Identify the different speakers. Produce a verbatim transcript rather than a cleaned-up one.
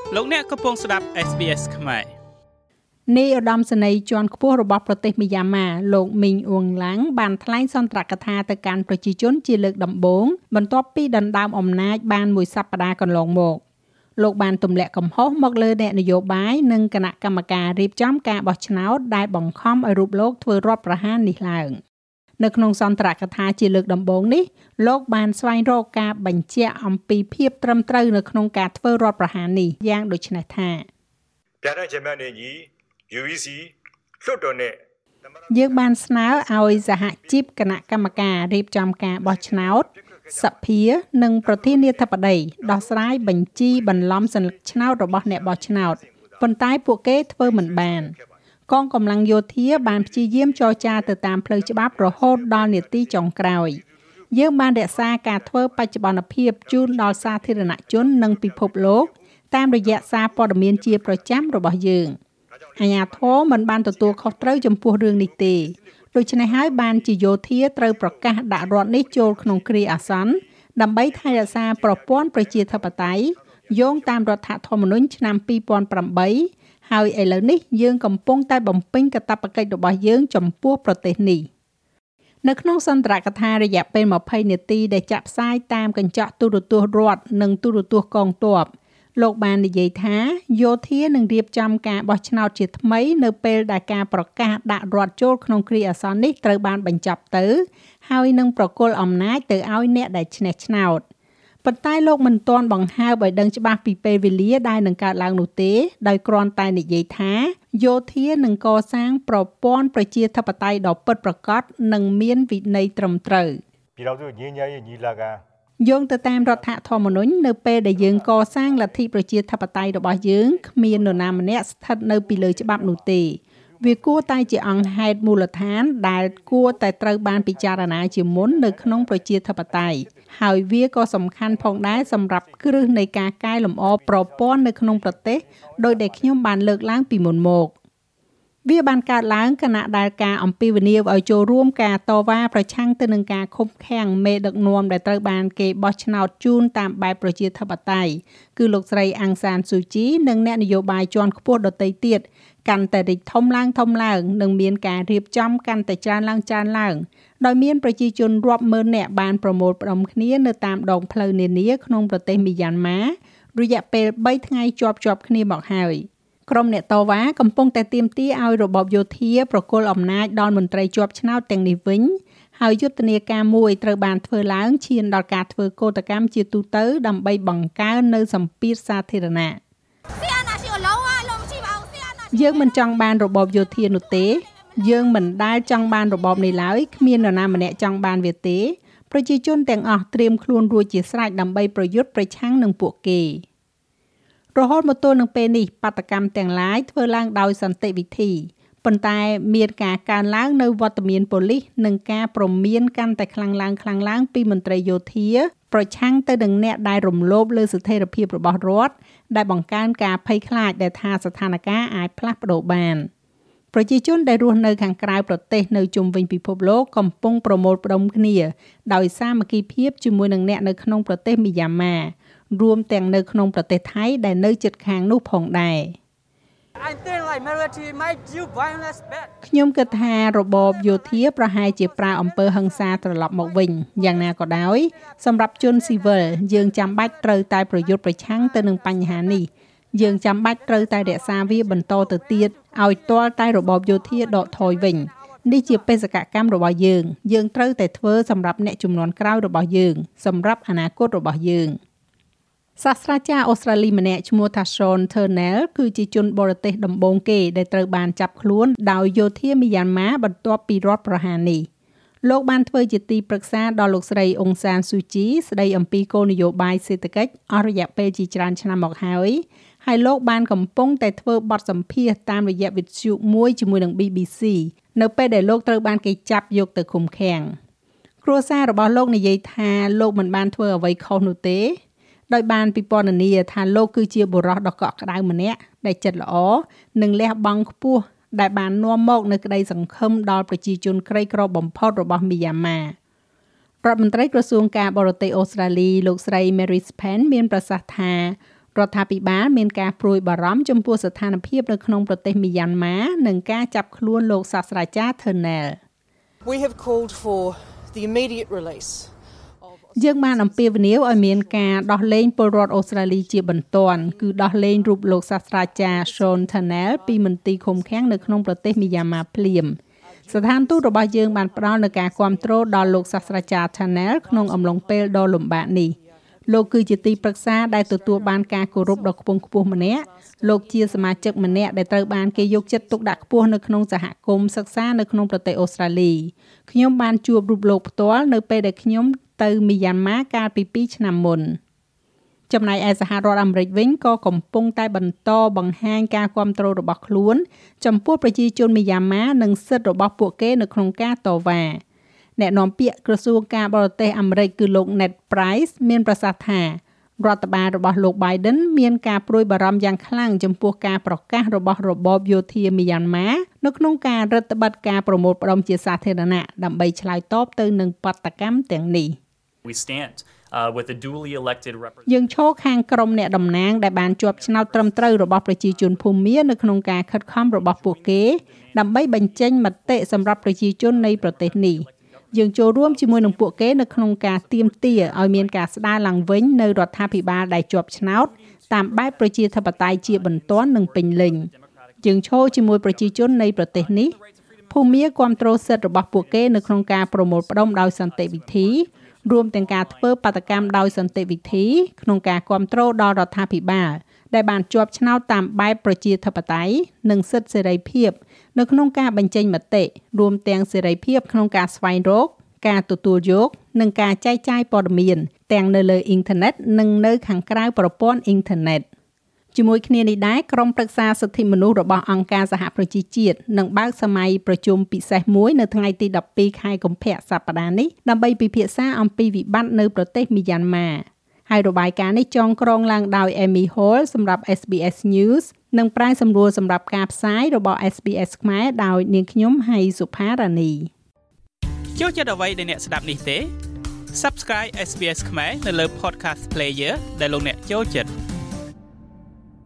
Speaker 1: លោកអ្នកកំពុងស្ដាប់ เอส บี เอส ខ្មែរ
Speaker 2: នាយឧត្តមសេនីយ៍ជាន់ខ្ពស់របស់ប្រទេសមីយ៉ាន់ម៉ាលោកមីងអ៊ុងឡាំងបានថ្លែងសន្ទរកថាទៅកាន់ប្រជាជនជាលើកដំបូងបន្ទាប់ពីដណ្ដើមអំណាចបានមួយសប្តាហ៍កន្លងមកលោកបានទម្លាក់កំហុសមកលើអ្នកនយោបាយនិងគណៈកម្មការរៀបចំការបោះឆ្នោតដែលបង្ខំឲ្យរូបលោកធ្វើរដ្ឋប្រហារនេះឡើងនៅក្នុងសន្ទរកថាជាលើកដំបូងនេះលោកបានស្វែងរកការបញ្ជាក់អំពីភាពត្រឹមត្រូវនៅក្នុងការធ្វើរដ្ឋប្រហារនេះយ៉ាងដូចនេះថាយើងបានស្នើឲ្យសហជីពគណៈកម្មការរៀបចំការបោះឆ្នោតសភានិងប្រធានាធិបតីដោះស្រាយបញ្ជីបន្លំសញ្ញាឆ្នោតរបស់អ្នកបោះឆ្នោតប៉ុន្តែពួកគេធ្វើមិនបានកងកម្លាំងយោធាបានព្យាយាមចរចាទៅតាមផ្លូវច្បាប់រហូតដល់នាទីចុងក្រោយយើងបានរក្សាការធ្វើបច្ចុប្បន្នភាពជូនដល់សាធារណជននិងពិភពលោកតាមរយៈសារព័ត៌មានជាប្រចាំរបស់យើងអាជ្ញាធរមិនបានទទួលខុសត្រូវចំពោះរឿងនេះទេដូច្នេះហើយបានជាយោធាត្រូវប្រកាសដាក់រដ្ឋនេះចូលក្នុងគ្រាអាសន្នដើម្បីថែរក្សាប្រព័ន្ធប្រជាធិបតេយ្យយោងតាមរដ្ឋធម្មនុញ្ញឆ្នាំពីរពាន់ប្រាំបីហើយឥឡូវនេះយើងកំពុងតែបំពេញកាតព្វកិច្ចរបស់យើងចំពោះប្រទេសនេះនៅក្នុងសន្ទរកថារយៈពេលម្ភៃនាទីដែលចាក់ផ្សាយតាមកញ្ចក់ទូរទស្សន៍រដ្ឋនិងទូរទស្សន៍កងទ័ពលោកបាននិយាយថាយោធានឹងរៀបចំការបោះឆ្នោតជាថ្មីនៅពេលដែលការប្រកាសដាក់រដ្ឋចូលក្នុងគ្រាអាសន្ននេះត្រូវបានបញ្ចប់ទៅហើយនឹងប្រគល់អំណាចទៅឲ្យអ្នកដែលឈ្នះឆ្នោតប៉ុន្តែលោកមិនទាន់បង្ហើបឲ្យដឹងច្បាស់ពីពេលវេលាដែលនឹងកើតឡើងនោះទេដោយគ្រាន់តែនិយាយថាយោធានឹងកសាងប្រព័ន្ធប្រជាធិបតេយ្យដ៏ពិតប្រាកដនិងមានវិន័យត្រឹមត្រូវយោងទៅតាមរដ្ឋធម្មនុញ្ញនៅពេលដែលយើងកសាងលទ្ធិប្រជាធិបតេយ្យរបស់យើងគ្មាននរណាម្នាក់ស្ថិតនៅពីលើច្បាប់នោះទេវាគួរតែជាអង្គហេតុមូលដ្ឋានដែលគួរតែត្រូវបានពិចារណាជាមុននៅក្នុងប្រជាធិបតេយ្យហើយវាក៏សំខាន់ផងដែរសម្រាប់គ្រឹះនៃការកែលម្អប្រព័ន្ធនៅក្នុងប្រទេសដោយដែលខ្ញុំបានលើកឡើងពីមុនមកវាបានកើតឡើងខណៈដែលការអំពាវនាវឲ្យចូលរួមការតវ៉ាប្រឆាំងទៅនឹងការឃុំឃាំងមេដឹកនាំដែលត្រូវបានគេបោះឆ្នោតជូនតាមបែបប្រជាធិបតេយ្យគឺលោកស្រីអាំងសានស៊ូជីនិងអ្នកនយោបាយជាន់ខ្ពស់ដទៃទៀតកាន់តែរីកធំឡើងធំឡើងនិងមានការរៀបចំកាន់តែច្រើនឡើងច្រើនឡើងដោយមានប្រជាជនរាប់ម៉ឺននាក់បានប្រមូលផ្ដុំគ្នានៅតាមដងផ្លូវនានាក្នុងប្រទេសមីយ៉ាន់ម៉ារយៈពេលបីថ្ងៃជាប់ជាប់គ្នាមកហើយក្រុមអ្នកតវ៉ាកំពុងតែទាមទារឲ្យរបបយោធាប្រគល់អំណាចដល់មន្ត្រីជាប់ឆ្នោតទាំងនេះវិញហើយយុទ្ធនាការមួយត្រូវបានធ្វើឡើងឈានដល់ការធ្វើកោតកម្មជាទូទៅដើម្បីបង្កើននៅសម្ពាធសាធារណៈយើងមិនចង់បានរបបយោធានោះទេយើងមិនដែលចង់បានរបបនេះឡើយគ្មាននរណាម្នាក់ចង់បានវាទេប្រជាជនទាំងអស់ត្រៀមខ្លួនរួចជាស្រេចដើម្បីប្រយុទ្ធប្រឆាំងនឹងពួកគេរហូតមកទល់នឹងពេលនេះបាតកម្មទាំងឡាយធ្វើឡើងដោយសន្តិវិធីប៉ុន្តែមានការកើនឡើងនៅវត្តមានប៉ូលីសនិងការព្រមានកាន់តែខ្លាំងឡើងខ្លាំងឡើងពីមន្ត្រីយោធាប្រឆាំងទៅនឹងអ្នកដែលរំលោភលើស្ថិរភាពរបស់រដ្ឋដែលបង្កើនការភ័យខ្លាចដែលថាស្ថានភាពអាចផ្លាស់ប្ដូរបានប្រជាជនដែលរស់នៅខាងក្រៅប្រទេសនៅជុំវិញពិភពលោកកំពុងប្រមូលផ្ដុំគ្នាដោយសាមគ្គីភាពជាមួយនឹងអ្នកនៅក្នុងប្រទេសមីយ៉ាន់ម៉ារួមទាំងនៅក្នុងប្រទេសថៃដែលនៅជិតខាងនោះផងដែរខ្ញុំគិតថារបបយោធាប្រហែលជាប្រើអំពើហិង្សាត្រឡប់មកវិញយ៉ាងណាក៏ដោយសម្រាប់ជនស៊ីវិលយើងចាំបាច់ត្រូវតែប្រយុទ្ធប្រឆាំងទៅនឹងបញ្ហានេះយើងចាំបាច់ត្រូវតែរក្សាវាបន្តទៅទៀតឲ្យទាល់តែរបបយោធាដកថយវិញនេះជាបេសកកម្មរបស់យើងយើងត្រូវតែធ្វើសម្រាប់អ្នកជំនាន់ក្រោយរបស់យើងសម្រាប់អនាគតរបស់យើងសាស្ត្រាចារ្យអូស្ត្រាលីម្នាក់ឈ្មោះថា Sean Turnell គឺជាជនបរទេសដំបូងគេដែលត្រូវបានចាប់ខ្លួនដោយយោធាមីយ៉ាន់ម៉ាបន្ទាប់ពីរដ្ឋប្រហារនេះលោកបានធ្វើជាទីប្រឹក្សាដល់លោកស្រីអ៊ុងសានស៊ូជីស្ដីអំពីគោលនយោបាយសេដ្ឋកិច្ចអស់រយៈពេលជាច្រើនឆ្នាំមកហើយហើយលោកបានកំពុងតែធ្វើបទសម្ភាសន៍តាមរយៈវិទ្យុមួយជាមួយនឹង ប៊ី ប៊ី ស៊ី នៅពេលដែលលោកត្រូវបានគេចាប់យកទៅឃុំឃាំងគ្រួសាររបស់លោកនិយាយថាលោកមិនបានធ្វើអ្វីខុសនោះទេដោយបានពិពណ៌នាថាលោកគឺជាបុរសដ៏កក់ក្ដៅម្នាក់ដែលចិត្តល្អនិងលះបង់ខ្ពស់ដែលបាននាំមកនូវក្តីសង្ឃឹមដល់ប្រជាជនក្រីក្របំផុតរបស់មីយ៉ាន់ម៉ារដ្ឋមន្ត្រីក្រសួងការបរទេសអូស្ត្រាលីលោកស្រី Mary Span មានប្រសាសន៍ថារដ្ឋាភិបាលមានការព្រួយបារម្ភចំពោះស្ថានភាពនៅក្នុងប្រទេសមីយ៉ាន់ម៉ានិងការចាប់ខ្លួនលោកសាស្ត្រាចារ្យ Thernel.
Speaker 3: We have called for the immediate release.
Speaker 2: យើងបានអំពាវនាវឲ្យមានការដោះលែងពលរដ្ឋអូស្ត្រាលីជាបន្ទាន់គឺដោះលែងរូបលោកសាស្ត្រាចារ្យ Sean Turnell ពីមន្ទីរឃុំឃាំងនៅក្នុងប្រទេសមីយ៉ាន់ម៉ាភ្លាមស្ថានទូតរបស់យើងបានផ្ដល់នូវការគាំទ្រដល់លោកសាស្ត្រាចារ្យ Turnell ក្នុងអំឡុងពេលដ៏លំបាកនេះលោកគឺជាទីប្រឹក្សាដែលទទួលបានការគោរពដ៏ខ្ពង់ខ្ពស់ម្នាក់លោកជាសមាជិកម្នាក់ដែលត្រូវបានគេយកចិត្តទុកដាក់ខ្ពស់នៅក្នុងសហគមន៍សិក្សានៅក្នុងប្រទេសអូស្ត្រាលីខ្ញុំបានជួបរូបលោកផ្ទាល់នៅពេលដែលខ្ញុំទៅមីយ៉ាន់ម៉ាកាលពីពីរឆ្នាំមុនចំណែកឯសហរដ្ឋអាមេរិកវិញក៏កំពុងតែបន្តបង្ហាញការគាំទ្ររបស់ខ្លួនចំពោះប្រជាជនមីយ៉ាន់ម៉ានិងសិទ្ធិរបស់ពួកគេនៅក្នុងការតវ៉ាអ្នកនាំពាក្យក្រសួងការបរទេសអាមេរិកគឺលោក Ned Price មានប្រសាសន៍ថារដ្ឋបាលរបស់លោក Biden មានការព្រួយបារម្ភយ៉ាងខ្លាំងចំពោះការប្រកាសរបស់របបយោធាមីយ៉ាន់ម៉ានៅក្នុងការរឹតបន្តឹងការប្រមូលផ្តុំជាសាធារណៈដើម្បីឆ្លើយតបទៅនឹងបាតុកម្មទាំងនេះ
Speaker 4: We stand uh, with the duly elected
Speaker 2: យើងឈរខាងក្រុមអ្នកតំណាងដែលបានជាប់ឆ្នោតត្រឹមត្រូវរបស់ប្រជាជនភូមានៅក្នុងការខិតខំរបស់ពួកគេដើម្បីបញ្ចេញមតិសម្រាប់ប្រជាជននៃប្រទេសនេះយើងចូលរួមជាមួយនឹងពួកគេនៅក្នុងការទាមទារឲ្យមានការស្ដារឡើងវិញនៅរដ្ឋាភិបាលដែលជាប់ឆ្នោតតាមបែបប្រជាធិបតេយ្យជាបន្ទាន់និងពេញលេញយើងឈរជាមួយប្រជាជននៃប្រទេសនេះភូមាគាំទ្រសិទ្ធិរបស់ពួកគេនៅក្នុងការប្រមូលផ្តុំដោយសន្តិវិធីរួមទាំងការធ្វើបាតកម្មដោយសន្តិវិធីក្នុងការគាំទ្រដល់រដ្ឋាភិបាលដែលបានជាប់ឆ្នោតតាមបែបប្រជាធិបតេយ្យនិងសិទ្ធិសេរីភាពនៅក្នុងការបញ្ចេញមតិរួមទាំងសេរីភាពក្នុងការស្វែងរកការទទួលយកនិងការចែកចាយព័ត៌មានទាំងនៅលើអ៊ីនធឺណិតនិងនៅខាងក្រៅប្រព័ន្ធអ៊ីនធឺណិតជាមួយគ្នានេះដែរក្រុមប្រឹក្សាសិទ្ធិមនុស្សរបស់អង្គការសហប្រជាជាតិនឹងបើកសម័យប្រជុំពិសេសមួយនៅថ្ងៃទីដប់ពីរខែកុម្ភៈសប្តាហ៍នេះដើម្បីពិភាក្សាអំពីវិបត្តិនៅប្រទេសមីយ៉ាន់ម៉ាហើយរបាយការណ៍នេះចងក្រងឡើងដោយ Amy Hall សម្រាប់ ес ប៊ី អេស News និងប្រែសម្រួលសម្រាប់ការផ្សាយរបស់ ес ប៊ី អេស ខ្មែរដោយនាងខ្ញុំហៃសុផារ៉ានី
Speaker 1: ចូលចិត្តអ្វីដែលអ្នកស្ដាប់នេះទេ Subscribe เอส บี เอส ខ្មែរនៅលើ Podcast Player ដែលលោកអ្នកចូលចិត្ត